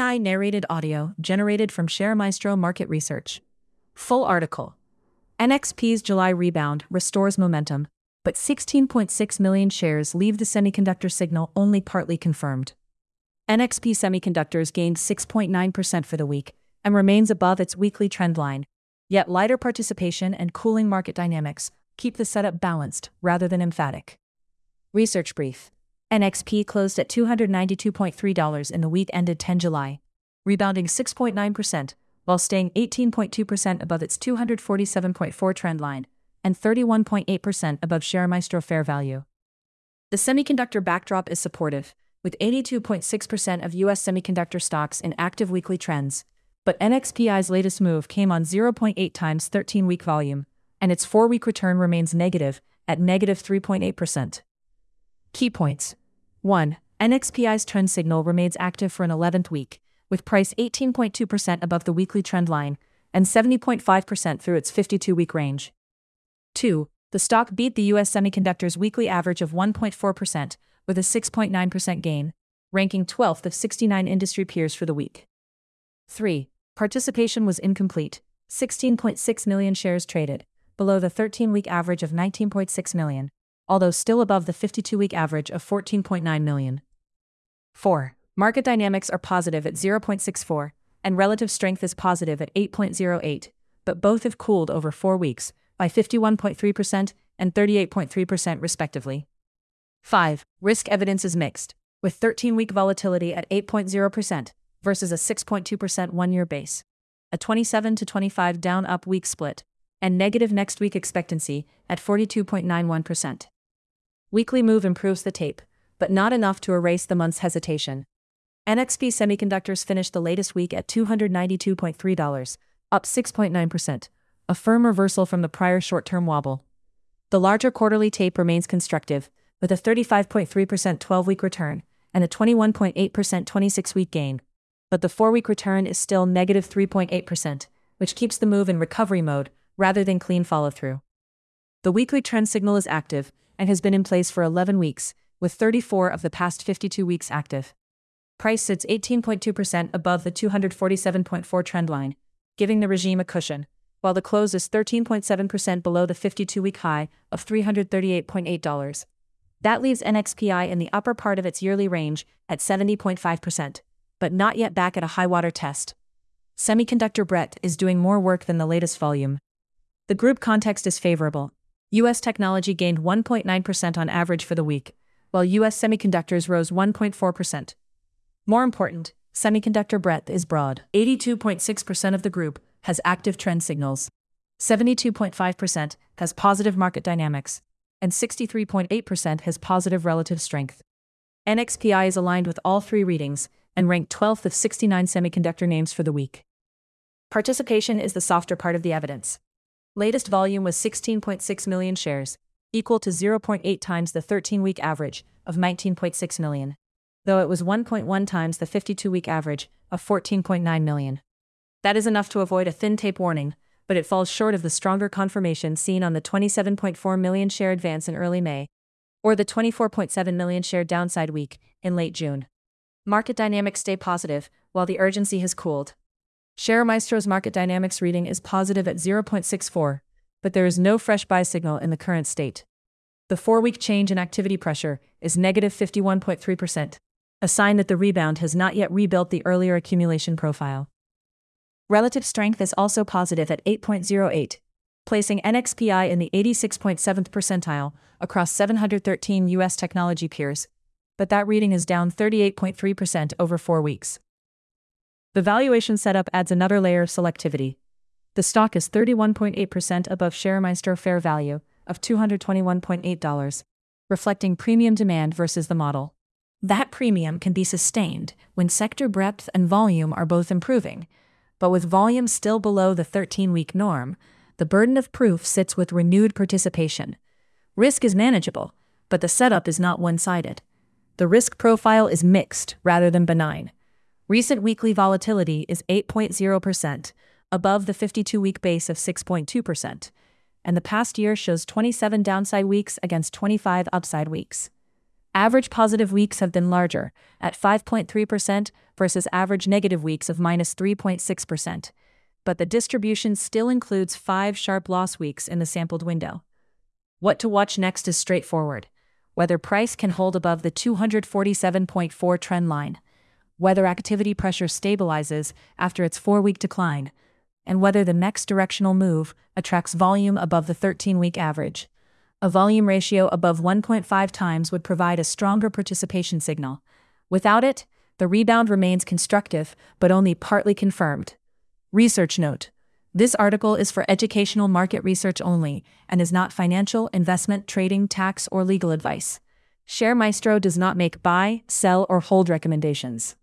AI narrated audio generated from ShareMaestro Market Research. Full article. NXP's July rebound restores momentum, but 16.6 million shares leave the semiconductor signal only partly confirmed. NXP Semiconductors gained 6.9% for the week and remains above its weekly trend line, yet lighter participation and cooling market dynamics keep the setup balanced rather than emphatic. Research brief. NXP closed at $292.3 in the week ended 10 July, rebounding 6.9%, while staying 18.2% above its 247.4 trend line and 31.8% above ShareMaestro fair value. The semiconductor backdrop is supportive, with 82.6% of U.S. semiconductor stocks in active weekly trends, but NXPI's latest move came on 0.8 times 13-week volume, and its 4-week return remains negative at negative 3.8%. Key points. 1. NXPI's trend signal remains active for an 11th week, with price 18.2% above the weekly trend line and 70.5% through its 52-week range. 2. The stock beat the U.S. Semiconductors weekly average of 1.4%, with a 6.9% gain, ranking 12th of 69 industry peers for the week. 3. Participation was incomplete, 16.6 million shares traded, below the 13-week average of 19.6 million, although still above the 52-week average of 14.9 million. 4. Market dynamics are positive at 0.64, and relative strength is positive at 8.08, but both have cooled over 4 weeks, by 51.3% and 38.3% respectively. 5. Risk evidence is mixed, with 13-week volatility at 8.0% versus a 6.2% one-year base, a 27 to 25 down-up week split, and negative next week expectancy at 42.91%. Weekly move improves the tape, but not enough to erase the month's hesitation. NXP Semiconductors finished the latest week at $292.3, up 6.9%, a firm reversal from the prior short-term wobble. The larger quarterly tape remains constructive, with a 35.3% 12-week return and a 21.8% 26-week gain, but the 4-week return is still negative 3.8%, which keeps the move in recovery mode rather than clean follow-through. The weekly trend signal is active and has been in place for 11 weeks, with 34 of the past 52 weeks active. Price sits 18.2% above the 247.4 trend line, giving the regime a cushion, while the close is 13.7% below the 52-week high of $338.8. That leaves NXPI in the upper part of its yearly range at 70.5%, but not yet back at a high-water test. Semiconductor breadth is doing more work than the latest volume. The group context is favorable. U.S. technology gained 1.9% on average for the week, while U.S. semiconductors rose 1.4%. More important, semiconductor breadth is broad. 82.6% of the group has active trend signals, 72.5% has positive market dynamics, and 63.8% has positive relative strength. NXPI is aligned with all 3 readings and ranked 12th of 69 semiconductor names for the week. Participation is the softer part of the evidence. Latest volume was 16.6 million shares, equal to 0.8 times the 13-week average of 19.6 million, though it was 1.1 times the 52-week average of 14.9 million. That is enough to avoid a thin tape warning, but it falls short of the stronger confirmation seen on the 27.4 million share advance in early May, or the 24.7 million share downside week in late June. Market dynamics stay positive, while the urgency has cooled. ShareMaestro's market dynamics reading is positive at 0.64, but there is no fresh buy signal in the current state. The 4-week change in activity pressure is negative 51.3%, a sign that the rebound has not yet rebuilt the earlier accumulation profile. Relative strength is also positive at 8.08, placing NXPI in the 86.7th percentile across 713 U.S. technology peers, but that reading is down 38.3% over 4 weeks. The valuation setup adds another layer of selectivity. The stock is 31.8% above ShareMaestro fair value of $221.8, reflecting premium demand versus the model. That premium can be sustained when sector breadth and volume are both improving, but with volume still below the 13-week norm, the burden of proof sits with renewed participation. Risk is manageable, but the setup is not one-sided. The risk profile is mixed rather than benign. Recent weekly volatility is 8.0%, above the 52-week base of 6.2%, and the past year shows 27 downside weeks against 25 upside weeks. Average positive weeks have been larger, at 5.3% versus average negative weeks of -3.6%. But the distribution still includes 5 sharp loss weeks in the sampled window. What to watch next is straightforward: whether price can hold above the 247.4 trend line, whether activity pressure stabilizes after its 4-week decline, and whether the next directional move attracts volume above the 13-week average. A volume ratio above 1.5 times would provide a stronger participation signal. Without it, the rebound remains constructive, but only partly confirmed. Research note: this article is for educational market research only and is not financial, investment, trading, tax, or legal advice. ShareMaestro does not make buy, sell, or hold recommendations.